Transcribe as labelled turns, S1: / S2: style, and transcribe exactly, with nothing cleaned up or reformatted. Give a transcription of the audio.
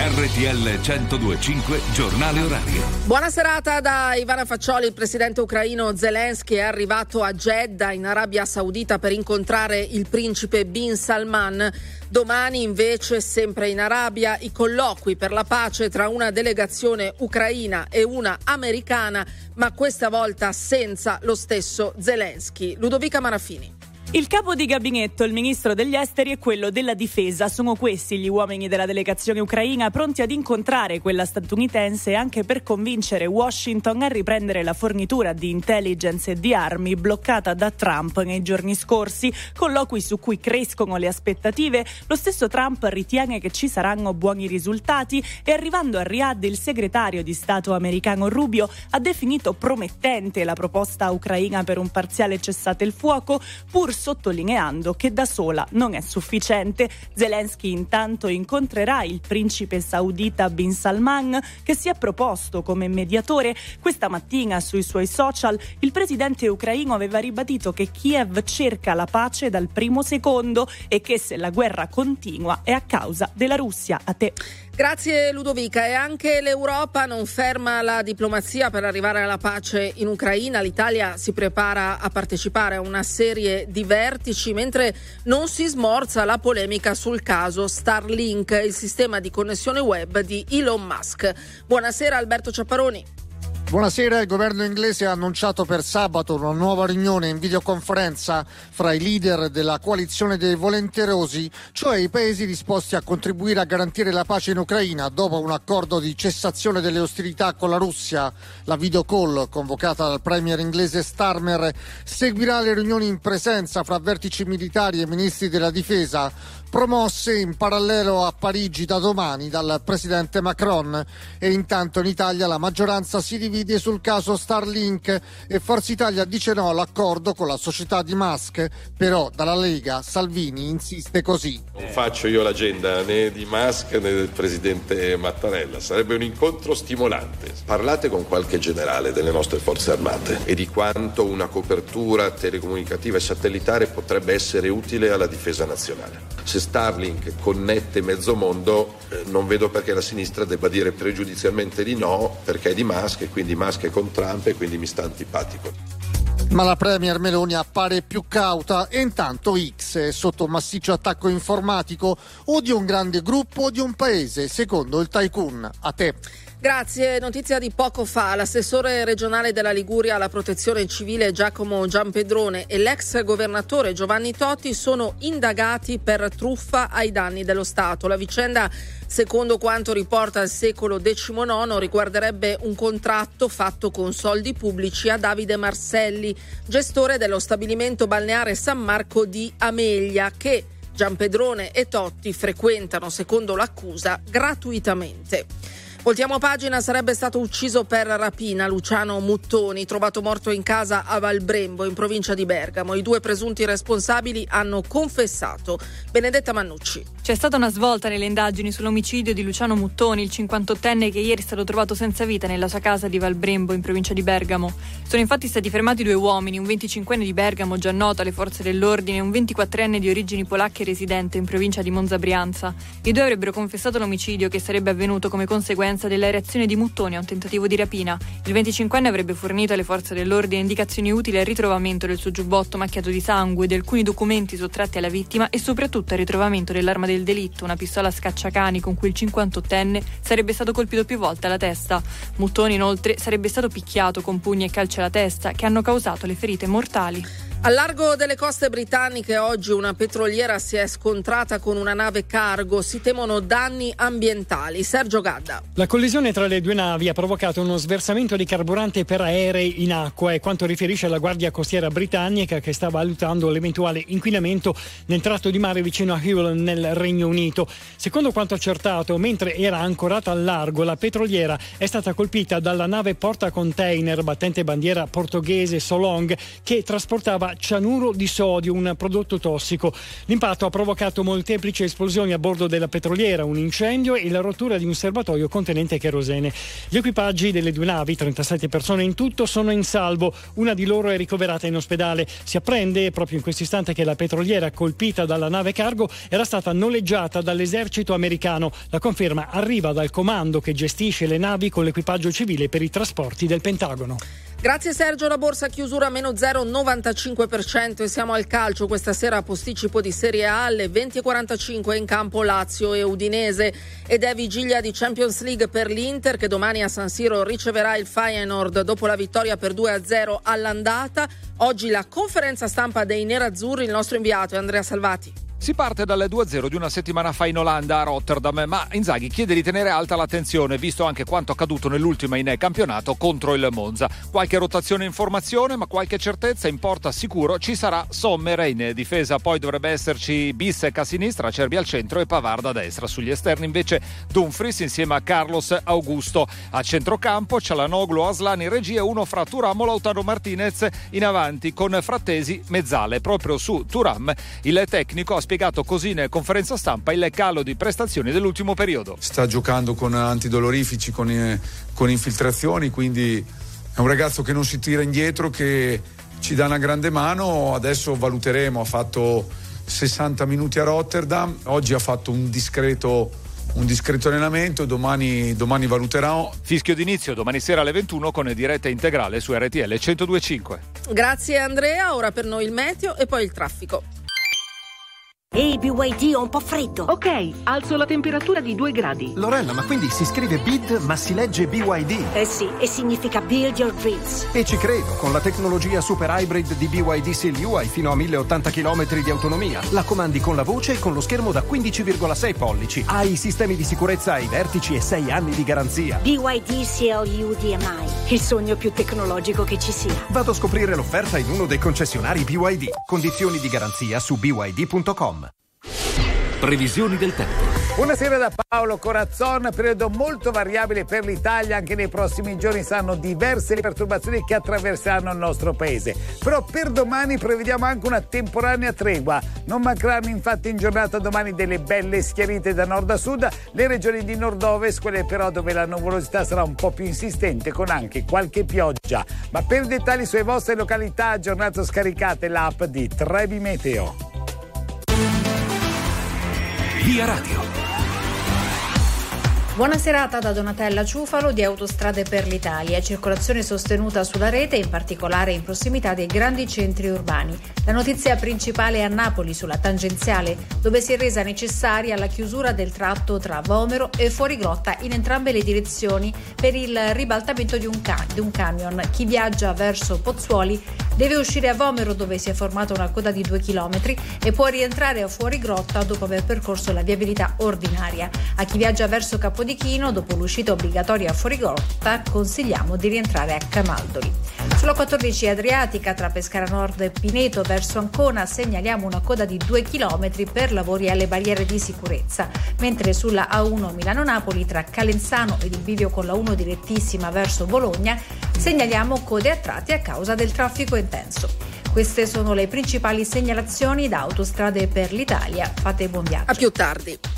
S1: R T L centodue e cinque Giornale Orario.
S2: Buona serata da Ivana Faccioli. Il presidente ucraino Zelensky è arrivato a Jeddah in Arabia Saudita per incontrare il principe Bin Salman. Domani invece, sempre in Arabia, i colloqui per la pace tra una delegazione ucraina e una americana, ma questa volta senza lo stesso Zelensky. Ludovica Marafini.
S3: Il capo di gabinetto, il ministro degli esteri e quello della difesa. Sono questi gli uomini della delegazione ucraina pronti ad incontrare quella statunitense anche per convincere Washington a riprendere la fornitura di intelligence e di armi bloccata da Trump nei giorni scorsi, colloqui su cui crescono le aspettative. Lo stesso Trump ritiene che ci saranno buoni risultati e arrivando a Riyadh il segretario di Stato americano Rubio ha definito promettente la proposta ucraina per un parziale cessate il fuoco, pur sottolineando che da sola non è sufficiente. Zelensky intanto incontrerà il principe saudita Bin Salman, che si è proposto come mediatore. Questa mattina sui suoi social il presidente ucraino aveva ribadito che Kiev cerca la pace dal primo secondo e che se la guerra continua è a causa della Russia. A te.
S2: Grazie Ludovica. E anche l'Europa non ferma la diplomazia per arrivare alla pace in Ucraina. L'Italia si prepara a partecipare a una serie di vertici mentre non si smorza la polemica sul caso Starlink, il sistema di connessione web di Elon Musk. Buonasera Alberto Ciapparoni.
S4: Buonasera, il governo inglese ha annunciato per sabato una nuova riunione in videoconferenza fra i leader della coalizione dei volenterosi, cioè i paesi disposti a contribuire a garantire la pace in Ucraina dopo un accordo di cessazione delle ostilità con la Russia. La videocall, convocata dal premier inglese Starmer, seguirà le riunioni in presenza fra vertici militari e ministri della difesa, promosse in parallelo a Parigi da domani dal presidente Macron. E intanto in Italia la maggioranza si divide sul caso Starlink e Forza Italia dice no all'accordo con la società di Musk, però dalla Lega Salvini insiste così.
S5: Non faccio io l'agenda né di Musk né del presidente Mattarella, sarebbe un incontro stimolante. Parlate con qualche generale delle nostre forze armate e di quanto una copertura telecomunicativa e satellitare potrebbe essere utile alla difesa nazionale. Se Starlink connette mezzo mondo, eh, non vedo perché la sinistra debba dire pregiudizialmente di no, perché è di Musk e quindi Musk è con Trump e quindi mi sta antipatico.
S4: Ma la premier Meloni appare più cauta e intanto X è sotto un massiccio attacco informatico o di un grande gruppo o di un paese, secondo il tycoon. A te.
S2: Grazie. Notizia di poco fa. L'assessore regionale della Liguria alla protezione civile Giacomo Giampedrone e l'ex governatore Giovanni Totti sono indagati per truffa ai danni dello Stato. La vicenda, secondo quanto riporta il Secolo diciannove, riguarderebbe un contratto fatto con soldi pubblici a Davide Marselli, gestore dello stabilimento balneare San Marco di Ameglia, che Giampedrone e Totti frequentano, secondo l'accusa, gratuitamente. Voltiamo pagina. Sarebbe stato ucciso per rapina Luciano Muttoni, trovato morto in casa a Valbrembo, in provincia di Bergamo. I due presunti responsabili hanno confessato. Benedetta Mannucci.
S6: C'è stata una svolta nelle indagini sull'omicidio di Luciano Muttoni, il cinquantottenne che ieri è stato trovato senza vita nella sua casa di Valbrembo, in provincia di Bergamo. Sono infatti stati fermati due uomini, un venticinquenne di Bergamo già noto alle forze dell'ordine e un ventiquattrenne di origini polacche residente in provincia di Monza Brianza. I due avrebbero confessato l'omicidio, che sarebbe avvenuto come conseguenza della reazione di Muttoni a un tentativo di rapina. Il venticinquenne avrebbe fornito alle forze dell'ordine indicazioni utili al ritrovamento del suo giubbotto macchiato di sangue, di alcuni documenti sottratti alla vittima e soprattutto al ritrovamento dell'arma del delitto, una pistola scacciacani con cui il cinquantottenne sarebbe stato colpito più volte alla testa. Muttoni inoltre sarebbe stato picchiato con pugni e calci alla testa che hanno causato le ferite mortali.
S2: Al largo delle coste britanniche oggi una petroliera si è scontrata con una nave cargo. Si temono danni ambientali. Sergio Gadda.
S7: La collisione tra le due navi ha provocato uno sversamento di carburante per aerei in acqua, è quanto riferisce la Guardia Costiera britannica, che sta valutando l'eventuale inquinamento nel tratto di mare vicino a Hull nel Regno Unito. Secondo quanto accertato, mentre era ancorata al largo, la petroliera è stata colpita dalla nave portacontainer battente bandiera portoghese Solong, che trasportava conteneva cianuro di sodio, un prodotto tossico. L'impatto ha provocato molteplici esplosioni a bordo della petroliera, un incendio e la rottura di un serbatoio contenente kerosene. Gli equipaggi delle due navi, trentasette persone in tutto, sono in salvo. Una di loro è ricoverata in ospedale. Si apprende proprio in questo istante che la petroliera colpita dalla nave cargo era stata noleggiata dall'esercito americano. La conferma arriva dal comando che gestisce le navi con l'equipaggio civile per i trasporti del Pentagono.
S2: Grazie Sergio, la borsa a chiusura meno zero virgola novantacinque per cento e siamo al calcio. Questa sera posticipo di Serie A alle venti e quarantacinque in campo Lazio e Udinese ed è vigilia di Champions League per l'Inter che domani a San Siro riceverà il Feyenoord dopo la vittoria per due a zero all'andata. Oggi la conferenza stampa dei nerazzurri, il nostro inviato è Andrea Salvati.
S8: Si parte dalle due a zero di una settimana fa in Olanda a Rotterdam, ma Inzaghi chiede di tenere alta l'attenzione visto anche quanto accaduto nell'ultima in campionato contro il Monza. Qualche rotazione in formazione, ma qualche certezza in porta sicuro ci sarà Sommer in difesa, poi dovrebbe esserci Bissek a sinistra, Acerbi al centro e Pavard a destra. Sugli esterni invece Dumfries insieme a Carlos Augusto. A centrocampo Çalhanoğlu, Asllani in regia, uno fra Thuram, Lautaro Martinez in avanti con Frattesi mezzale. Proprio su Thuram il tecnico ha spiegato così in conferenza stampa il calo di prestazioni dell'ultimo periodo.
S9: Sta giocando con antidolorifici, con, eh, con infiltrazioni, quindi è un ragazzo che non si tira indietro, che ci dà una grande mano. Adesso valuteremo, ha fatto sessanta minuti a Rotterdam, oggi ha fatto un discreto un discreto allenamento, domani, domani valuterò.
S8: Fischio d'inizio domani sera alle ventuno con diretta integrale su R T L centodue e cinque.
S2: Grazie Andrea, ora per noi il meteo e poi il traffico.
S10: Ehi, B Y D, ho un po' freddo.
S11: Ok, alzo la temperatura di due gradi.
S12: Lorella, ma quindi si scrive B I D ma si legge B Y D?
S10: Eh sì, e significa Build Your Dreams.
S12: E ci credo, con la tecnologia super hybrid di B Y D Seal U hai fino a mille ottanta chilometri di autonomia. La comandi con la voce e con lo schermo da quindici virgola sei pollici. Hai i sistemi di sicurezza ai vertici e sei anni di garanzia.
S10: B Y D Seal U D M I, il sogno più tecnologico che ci sia.
S12: Vado a scoprire l'offerta in uno dei concessionari B Y D. Condizioni di garanzia su b y d punto com.
S1: Previsioni del tempo.
S13: Buonasera da Paolo Corazzon. Periodo molto variabile per l'Italia, anche nei prossimi giorni saranno diverse le perturbazioni che attraverseranno il nostro paese, però per domani prevediamo anche una temporanea tregua. Non mancheranno infatti in giornata domani delle belle schiarite da nord a sud, le regioni di nord-ovest, quelle però dove la nuvolosità sarà un po' più insistente con anche qualche pioggia. Ma per dettagli sulle vostre località aggiornate scaricate l'app di Trebi Meteo.
S1: Via Radio.
S14: Buona serata da Donatella Ciufalo di Autostrade per l'Italia. Circolazione sostenuta sulla rete, in particolare in prossimità dei grandi centri urbani. La notizia principale è a Napoli, sulla tangenziale, dove si è resa necessaria la chiusura del tratto tra Vomero e Fuorigrotta in entrambe le direzioni per il ribaltamento di un, ca- di un camion. Chi viaggia verso Pozzuoli deve uscire a Vomero, dove si è formata una coda di due chilometri, e può rientrare a Fuorigrotta dopo aver percorso la viabilità ordinaria. A chi viaggia verso Capodichino, dopo l'uscita obbligatoria a Fuorigrotta, consigliamo di rientrare a Camaldoli. Sulla quattordici Adriatica, tra Pescara Nord e Pineto verso Ancona, segnaliamo una coda di due chilometri per lavori alle barriere di sicurezza, mentre sulla A uno Milano-Napoli, tra Calenzano ed il bivio con la uno direttissima verso Bologna, segnaliamo code a tratti a causa del traffico intenso. Queste sono le principali segnalazioni da Autostrade per l'Italia. Fate buon viaggio.
S2: A più tardi.